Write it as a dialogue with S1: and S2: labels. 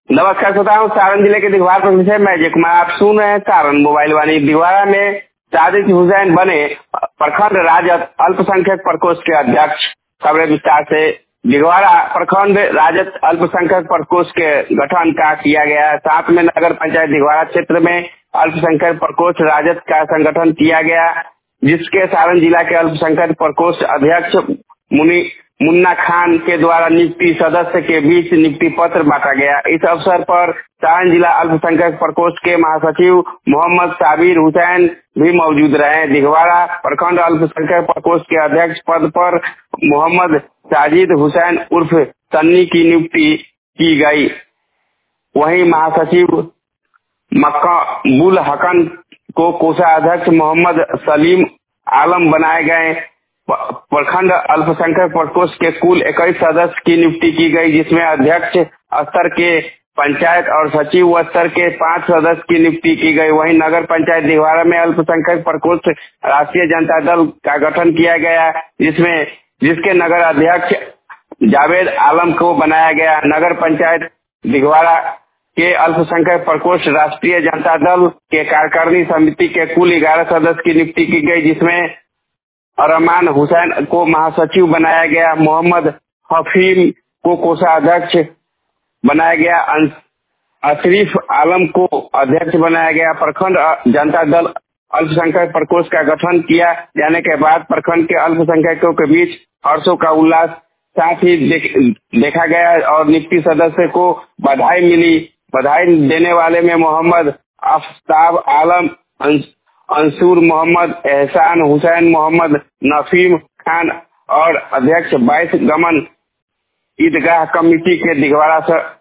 S1: नमस्कार श्रोताओं, सारण जिले के दिघवारा प्रखंड से मैं अजय कुमार आप सुन रहे हैं सारण मोबाइल वाणी। दिघवारा में साजिद हुसैन बने प्रखंड राजद अल्पसंख्यक प्रकोष्ठ के अध्यक्ष। खबरें विस्तार से। दिघवारा प्रखंड राजद अल्पसंख्यक प्रकोष्ठ के गठन का किया गया। साथ में नगर पंचायत दिघवारा क्षेत्र में अल्पसंख्यक प्रकोष्ठ राजद का संगठन किया गया, जिसके सारण जिला के अल्पसंख्यक प्रकोष्ठ अध्यक्ष मुन्ना खान के द्वारा नियुक्ति सदस्य के बीच नियुक्ति पत्र बांटा गया। इस अवसर पर सारण जिला अल्पसंख्यक प्रकोष्ठ के महासचिव मोहम्मद साबिर हुसैन भी मौजूद रहे। दिघवारा प्रखंड अल्पसंख्यक प्रकोष्ठ के अध्यक्ष पद पर मोहम्मद साजिद हुसैन उर्फ सन्नी की नियुक्ति की गई। वहीं महासचिव मकबूल हसन को कोषाध्यक्ष मोहम्मद सलीम आलम बनाए गए। प्रखंड अल्पसंख्यक प्रकोष्ठ के कुल 21 सदस्य की नियुक्ति की गई, जिसमें अध्यक्ष स्तर के पंचायत और सचिव स्तर के 5 सदस्य की नियुक्ति की गई। वहीं नगर पंचायत दिघवारा में अल्पसंख्यक प्रकोष्ठ राष्ट्रीय जनता दल का गठन किया गया, जिसके नगर अध्यक्ष जावेद आलम को बनाया गया। नगर पंचायत दिघवारा के अल्पसंख्यक प्रकोष्ठ राष्ट्रीय जनता दल के कार्यकारिणी समिति के कुल 11 सदस्य की नियुक्ति की गई, जिसमें अरमान हुसैन को महासचिव बनाया गया, मोहम्मद हफीम को कोषाध्यक्ष बनाया गया, अशरीफ आलम को अध्यक्ष बनाया गया। प्रखंड जनता दल अल्पसंख्यक प्रकोष्ठ का गठन किया जाने के बाद प्रखंड के अल्पसंख्यकों के बीच हर्षों का उल्लास साथ ही देखा गया और नियुक्ति सदस्य को बधाई मिली। बधाई देने वाले में मोहम्मद आफ्ताब आलम, अंसूर मोहम्मद, एहसान हुसैन मोहम्मद, नफीम खान और अध्यक्ष 22 गमन ईदगाह कमेटी के दिघवारा